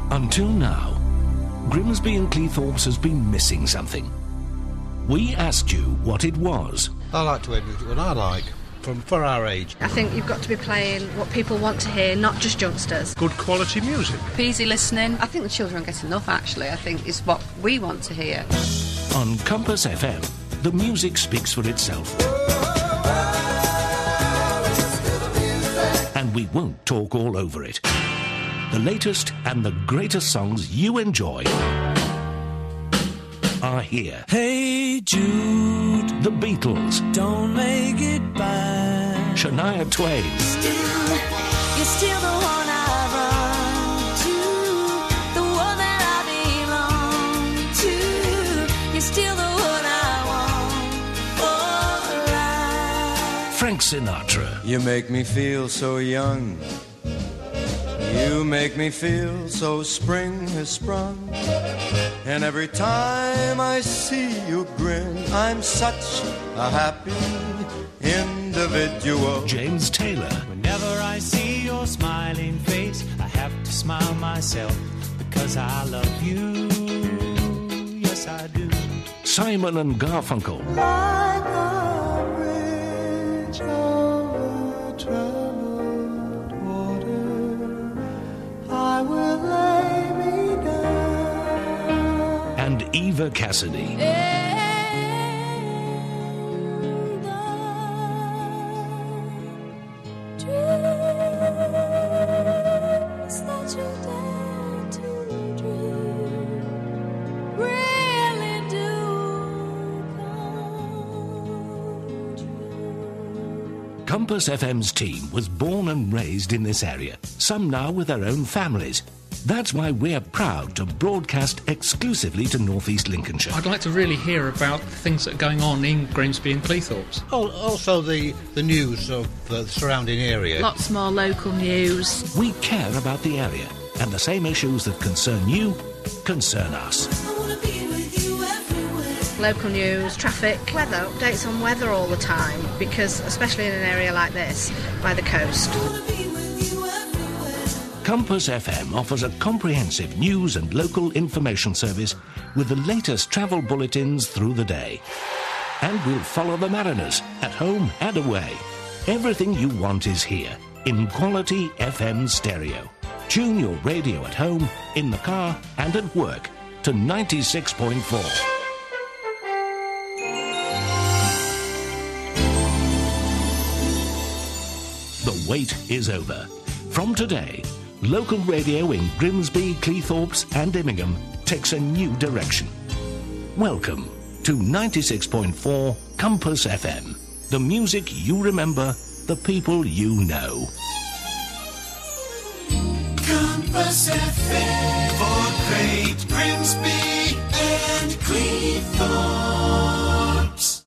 Until now, Grimsby and Cleethorpes has been missing something. We asked you what it was. I like to hear music, what I like, for our age. I think you've got to be playing what people want to hear, not just youngsters. Good quality music. Easy listening. I think the children get enough, actually. I think it's what we want to hear. On Compass FM, the music speaks for itself. And we won't talk all over it. The latest and the greatest songs you enjoy are here. Hey Jude, The Beatles. Don't make it bad. Shania Twain. You're still the one I run to, the one that I belong to. You're still the one I want for life. Frank Sinatra. You make me feel so young. You make me feel so spring has sprung. And every time I see you grin, I'm such a happy individual. James Taylor. Whenever I see your smiling face, I have to smile myself because I love you. Yes, I do. Simon and Garfunkel. Like a bridge over troubled water, I will lay me down. And Eva Cassidy. Compass FM's team was born and raised in this area, some now with their own families. That's why we're proud to broadcast exclusively to North East Lincolnshire. I'd like to really hear about things that are going on in Grimsby and Cleethorpes. Also the news of the surrounding area. Lots more local news. We care about the area, and the same issues that concern you concern us. Local news, traffic, weather, updates on weather all the time, because especially in an area like this, by the coast. Compass FM offers a comprehensive news and local information service with the latest travel bulletins through the day. And we'll follow the mariners, at home and away. Everything you want is here, in quality FM stereo. Tune your radio at home, in the car and at work to 96.4. The wait is over. From today, local radio in Grimsby, Cleethorpes and Immingham takes a new direction. Welcome to 96.4 Compass FM. The music you remember, the people you know. Compass FM for Great Grimsby and Cleethorpes.